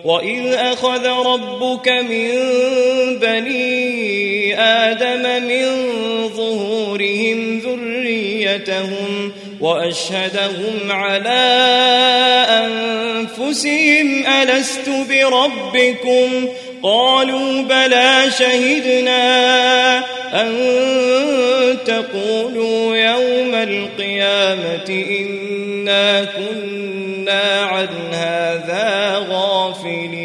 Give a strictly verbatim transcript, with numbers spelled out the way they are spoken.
وإذ أخذ ربك من بني آدم من ظهورهم ذريتهم وأشهدهم على أنفسهم ألست بربكم قالوا بلى شهدنا أن تقولوا يوم القيامة إنا كنا عن هذا غافلين.